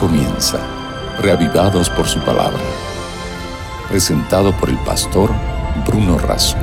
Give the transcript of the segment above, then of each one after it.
comienza, reavivados por su palabra. Presentado por el pastor Bruno Razo.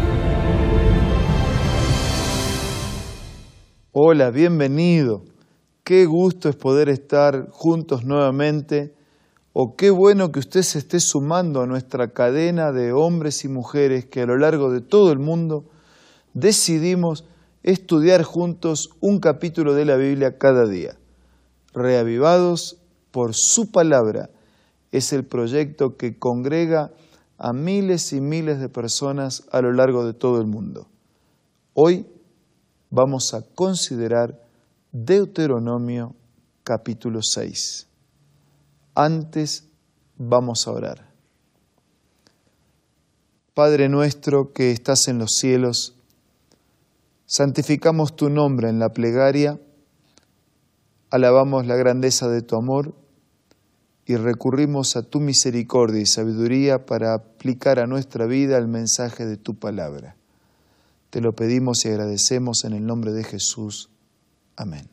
Hola, bienvenido. Qué gusto es poder estar juntos nuevamente. O qué bueno que usted se esté sumando a nuestra cadena de hombres y mujeres que a lo largo de todo el mundo decidimos estudiar juntos un capítulo de la Biblia cada día. Reavivados por su palabra es el proyecto que congrega a miles y miles de personas a lo largo de todo el mundo. Hoy vamos a considerar Deuteronomio capítulo 6. Antes vamos a orar. Padre nuestro que estás en los cielos, santificamos tu nombre en la plegaria, alabamos la grandeza de tu amor y recurrimos a tu misericordia y sabiduría para aplicar a nuestra vida el mensaje de tu palabra. Te lo pedimos y agradecemos en el nombre de Jesús. Amén.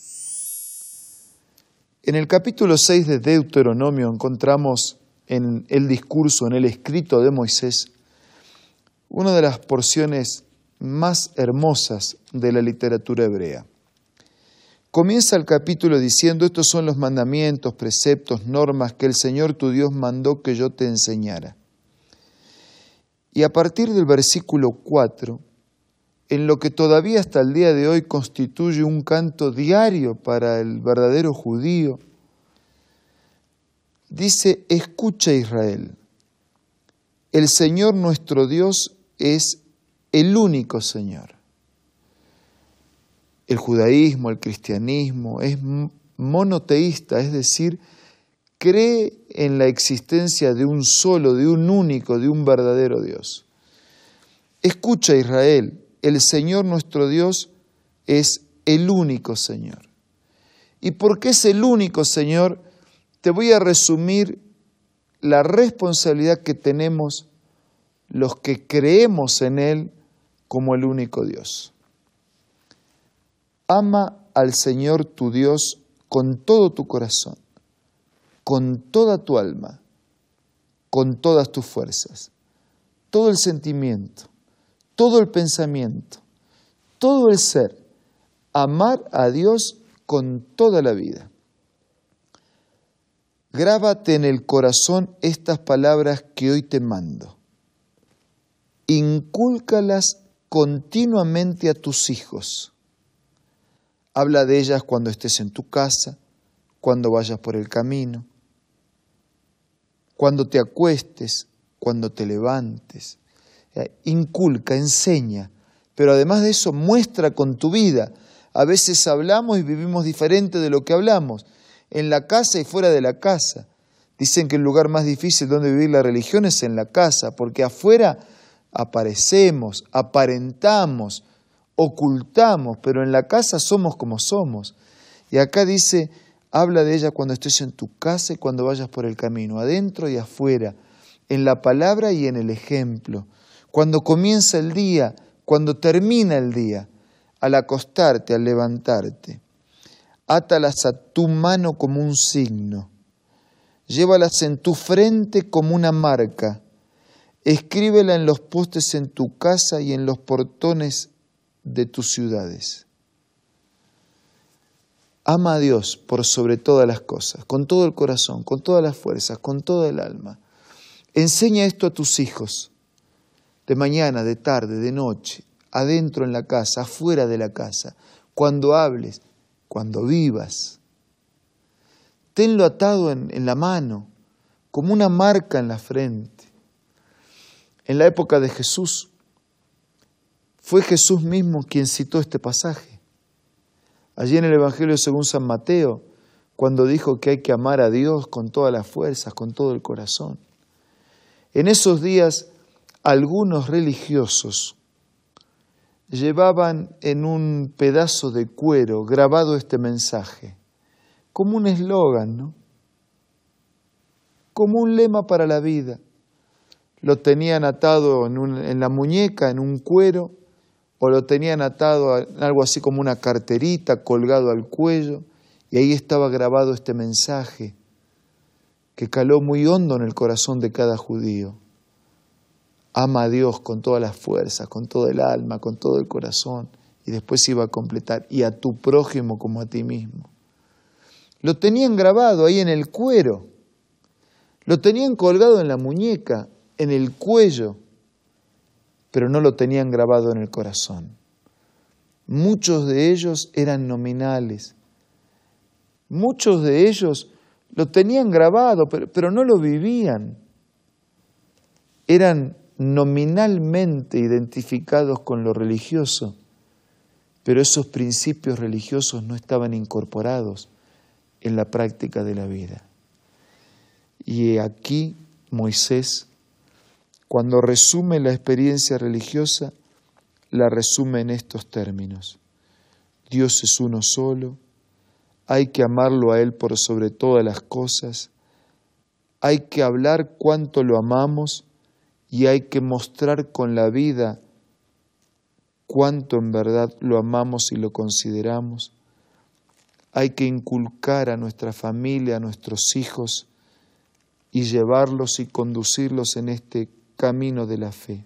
En el capítulo 6 de Deuteronomio encontramos en el discurso, en el escrito de Moisés, una de las porciones más hermosas de la literatura hebrea. Comienza el capítulo diciendo: estos son los mandamientos, preceptos, normas que el Señor tu Dios mandó que yo te enseñara. Y a partir del versículo 4, en lo que todavía hasta el día de hoy constituye un canto diario para el verdadero judío, dice: escucha Israel, el Señor nuestro Dios es el único Señor. El judaísmo, el cristianismo es monoteísta, es decir, cree en la existencia de un solo, de un único, de un verdadero Dios. Escucha Israel, el Señor nuestro Dios es el único Señor. ¿Y por qué es el único Señor? Te voy a resumir la responsabilidad que tenemos los que creemos en Él como el único Dios. Ama al Señor tu Dios con todo tu corazón, con toda tu alma, con todas tus fuerzas, todo el sentimiento, todo el pensamiento, todo el ser. Amar a Dios con toda la vida. Grábate en el corazón estas palabras que hoy te mando. Incúlcalas continuamente a tus hijos. Habla de ellas cuando estés en tu casa, cuando vayas por el camino, cuando te acuestes, cuando te levantes. Inculca, enseña, pero además de eso muestra con tu vida. A veces hablamos y vivimos diferente de lo que hablamos, en la casa y fuera de la casa. Dicen que el lugar más difícil donde vivir la religión es en la casa, porque afuera aparecemos, aparentamos, ocultamos, pero en la casa somos como somos. Y acá dice, habla de ella cuando estés en tu casa y cuando vayas por el camino, adentro y afuera, en la palabra y en el ejemplo. Cuando comienza el día, cuando termina el día, al acostarte, al levantarte. Átalas a tu mano como un signo. Llévalas en tu frente como una marca. Escríbela en los postes en tu casa y en los portones de tus ciudades. Ama a Dios por sobre todas las cosas, con todo el corazón, con todas las fuerzas, con toda el alma. Enseña esto a tus hijos, de mañana, de tarde, de noche, adentro en la casa, afuera de la casa, cuando hables, cuando vivas. Tenlo atado en la mano, como una marca en la frente. En la época de Jesús, fue Jesús mismo quien citó este pasaje. Allí en el Evangelio según San Mateo, cuando dijo que hay que amar a Dios con todas las fuerzas, con todo el corazón. En esos días, algunos religiosos llevaban en un pedazo de cuero grabado este mensaje, como un eslogan, ¿no? Como un lema para la vida. Lo tenían atado en la muñeca, en un cuero, o lo tenían atado en algo así como una carterita colgado al cuello, y ahí estaba grabado este mensaje: que caló muy hondo en el corazón de cada judío. Ama a Dios con todas las fuerzas, con todo el alma, con todo el corazón. Y después iba a completar, y a tu prójimo como a ti mismo. Lo tenían grabado ahí en el cuero. Lo tenían colgado en la muñeca, en el cuello, pero no lo tenían grabado en el corazón. Muchos de ellos eran nominales. Muchos de ellos lo tenían grabado, pero no lo vivían. Eran nominalmente identificados con lo religioso, pero esos principios religiosos no estaban incorporados en la práctica de la vida. Y aquí Moisés, cuando resume la experiencia religiosa, la resume en estos términos. Dios es uno solo, hay que amarlo a Él por sobre todas las cosas, hay que hablar cuánto lo amamos y hay que mostrar con la vida cuánto en verdad lo amamos y lo consideramos. Hay que inculcar a nuestra familia, a nuestros hijos, y llevarlos y conducirlos en este camino de la fe.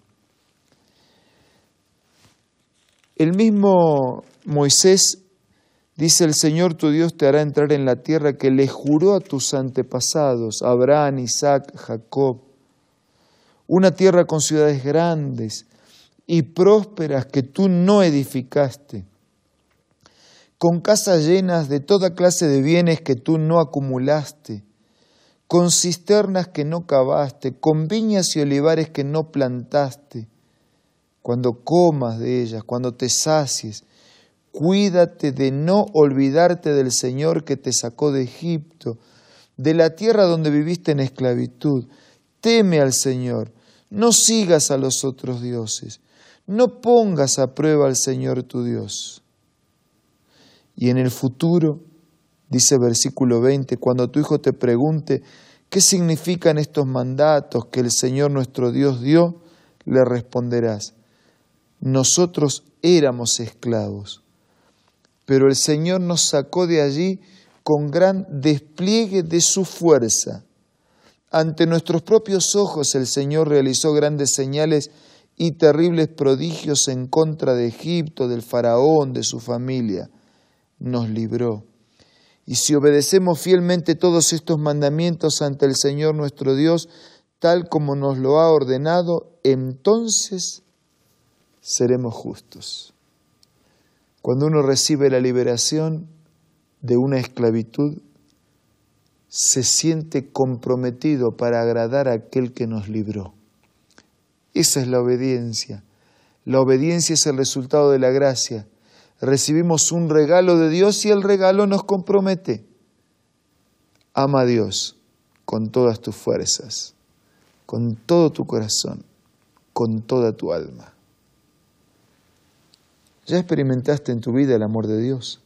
El mismo Moisés dice: el Señor tu Dios te hará entrar en la tierra que le juró a tus antepasados, Abraham, Isaac, Jacob, una tierra con ciudades grandes y prósperas que tú no edificaste, con casas llenas de toda clase de bienes que tú no acumulaste, con cisternas que no cavaste, con viñas y olivares que no plantaste. Cuando comas de ellas, cuando te sacies, cuídate de no olvidarte del Señor que te sacó de Egipto, de la tierra donde viviste en esclavitud. Teme al Señor, no sigas a los otros dioses, no pongas a prueba al Señor tu Dios. Y en el futuro, dice versículo 20, cuando tu hijo te pregunte qué significan estos mandatos que el Señor nuestro Dios dio, le responderás: nosotros éramos esclavos, pero el Señor nos sacó de allí con gran despliegue de su fuerza. Ante nuestros propios ojos el Señor realizó grandes señales y terribles prodigios en contra de Egipto, del faraón, de su familia. Nos libró. Y si obedecemos fielmente todos estos mandamientos ante el Señor nuestro Dios, tal como nos lo ha ordenado, entonces seremos justos. Cuando uno recibe la liberación de una esclavitud, se siente comprometido para agradar a aquel que nos libró. Esa es la obediencia. La obediencia es el resultado de la gracia. Recibimos un regalo de Dios y el regalo nos compromete. Ama a Dios con todas tus fuerzas, con todo tu corazón, con toda tu alma. ¿Ya experimentaste en tu vida el amor de Dios?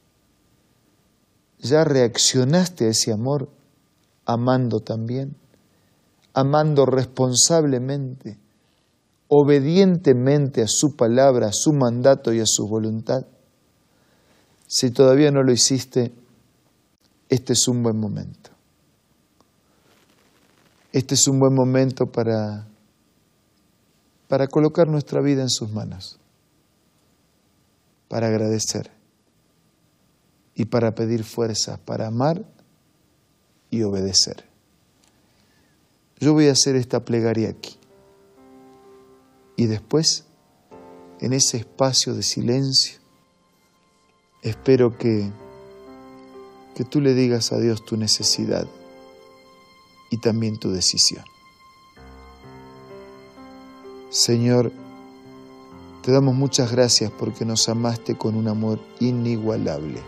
¿Ya reaccionaste a ese amor amando también? Amando responsablemente, obedientemente a su palabra, a su mandato y a su voluntad. Si todavía no lo hiciste, este es un buen momento. Este es un buen momento para colocar nuestra vida en sus manos, para agradecer y para pedir fuerzas para amar y obedecer. Yo voy a hacer esta plegaria aquí. Y después, en ese espacio de silencio, espero que tú le digas a Dios tu necesidad y también tu decisión. Señor, te damos muchas gracias porque nos amaste con un amor inigualable.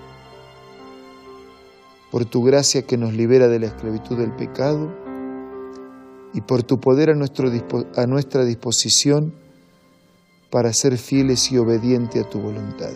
Por tu gracia que nos libera de la esclavitud del pecado y por tu poder a nuestra disposición para ser fieles y obedientes a tu voluntad.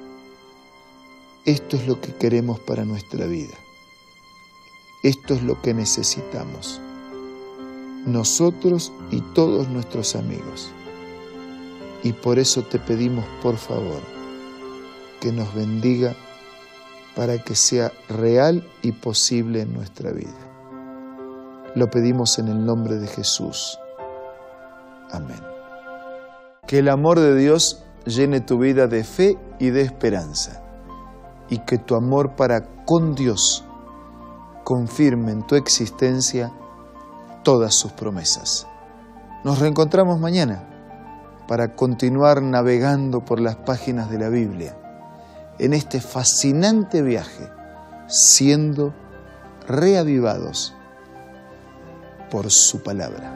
Esto es lo que queremos para nuestra vida. Esto es lo que necesitamos, nosotros y todos nuestros amigos. Y por eso te pedimos, por favor, que nos bendiga para que sea real y posible en nuestra vida. Lo pedimos en el nombre de Jesús. Amén. Que el amor de Dios llene tu vida de fe y de esperanza, y que tu amor para con Dios confirme en tu existencia todas sus promesas. Nos reencontramos mañana para continuar navegando por las páginas de la Biblia en este fascinante viaje, siendo reavivados por su palabra.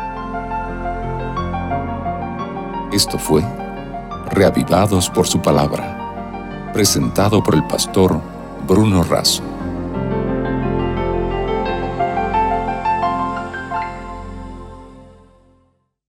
Esto fue Reavivados por su palabra, presentado por el pastor Bruno Razo.